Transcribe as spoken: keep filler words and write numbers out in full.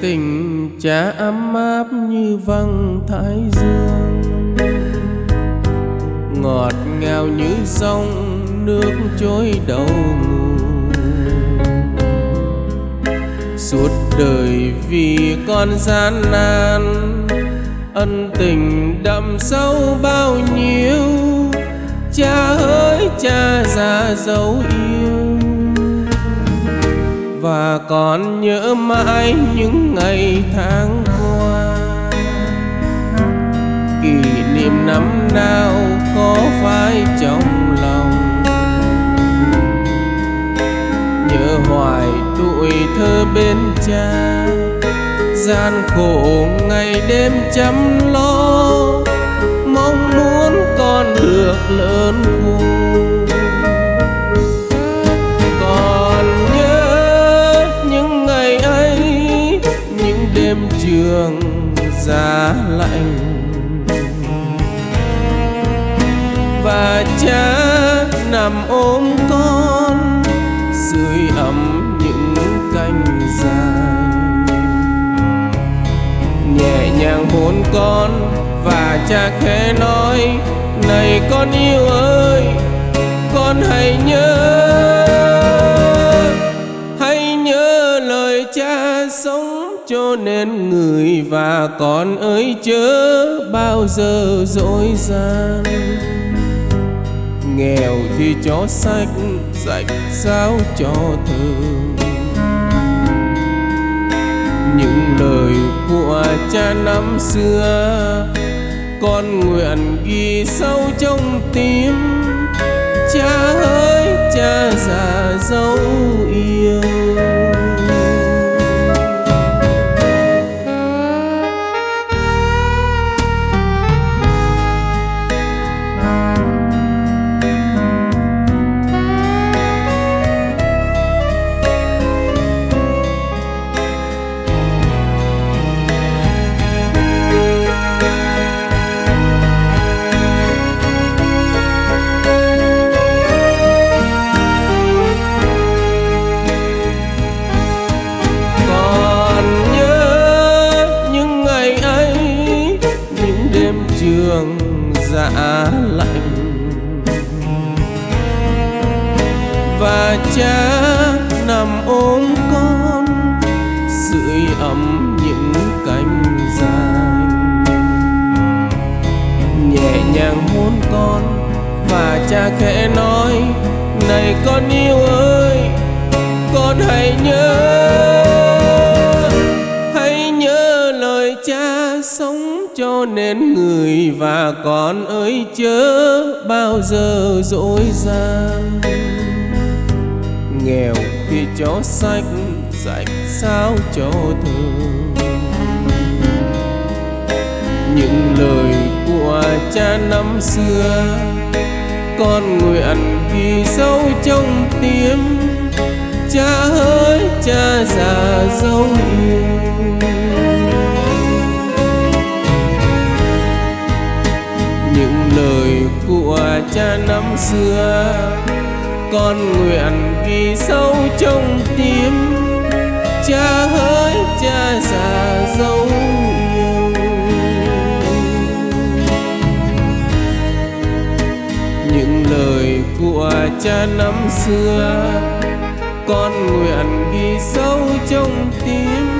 tình cha ấm áp như vầng thái dương, ngọt ngào như dòng nước trôi đầu nguồn. Suốt đời vì con gian nan, ân tình đậm sâu bao nhiêu. Cha ơi cha già dấu yêu, và con nhớ mãi những ngày tháng qua. Kỷ niệm năm nào khó phai trong lòng, nhớ hoài tuổi thơ bên cha. Gian khổ ngày đêm chăm lo, mong muốn con được lớn khôn. Còn nhớ những ngày ấy, những đêm trường giá lạnh, và cha nằm ôm con sưởi ấm những cánh dài. Nhẹ nhàng hôn con và cha khẽ nói: này con yêu ơi, con hãy nhớ, hãy nhớ lời cha sống cho nên người. Và con ơi chớ bao giờ dối gian, nghèo thì cho sách rạch sao cho thơm. Những lời của cha năm xưa con nguyện ghi sâu trong tim. Cha ơi cha già dấu yêu. Trường giá lạnh, và cha nằm ôm con sưởi ấm những cánh dài. Nhẹ nhàng hôn con và cha khẽ nói: này con yêu ơi, con hãy nhớ, hãy nhớ lời cha sống cho nên người. Và con ơi chớ bao giờ dối gian, nghèo thì cho sách rạch sao cho thơm. Những lời của cha năm xưa con nguyện ghi sâu trong tim. Cha ơi cha già dấu yêu. Những lời của cha năm xưa con nguyện ghi sâu trong tim. Cha ơi cha già dấu yêu. Những lời của cha năm xưa con nguyện ghi sâu trong tim.